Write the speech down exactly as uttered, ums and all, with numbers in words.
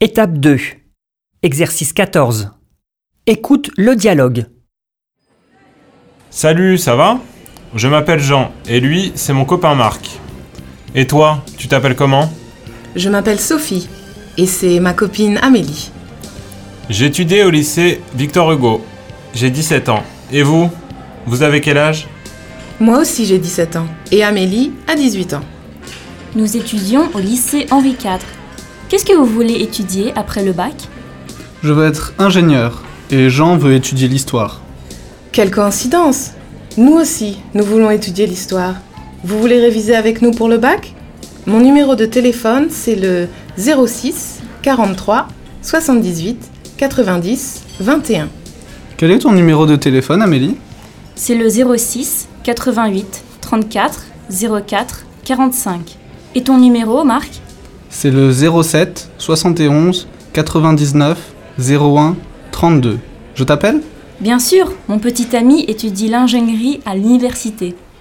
Étape deux. Exercice quatorze. Écoute le dialogue. Salut, ça va? Je m'appelle Jean, et lui, c'est mon copain Marc. Et toi, tu t'appelles comment? Je m'appelle Sophie, et c'est ma copine Amélie. J'étudie au lycée Victor Hugo. J'ai dix-sept ans. Et vous? Vous avez quel âge? Moi aussi j'ai dix-sept ans, et Amélie a dix-huit ans. Nous étudions au lycée Henri quatre. Qu'est-ce que vous voulez étudier après le bac? Je veux être ingénieur, et Jean veut étudier l'histoire. Quelle coïncidence! Nous aussi, nous voulons étudier l'histoire. Vous voulez réviser avec nous pour le bac? Mon numéro de téléphone, c'est le zéro six quarante-trois soixante-dix-huit quatre-vingt-dix vingt et un. Quel est ton numéro de téléphone, Amélie? C'est le zéro six quatre-vingt-huit trente-quatre zéro quatre quarante-cinq. Et ton numéro, Marc? C'est le zéro sept soixante et onze quatre-vingt-dix-neuf zéro un trente-deux. Je t'appelle? Bien sûr, mon petit ami étudie l'ingénierie à l'université.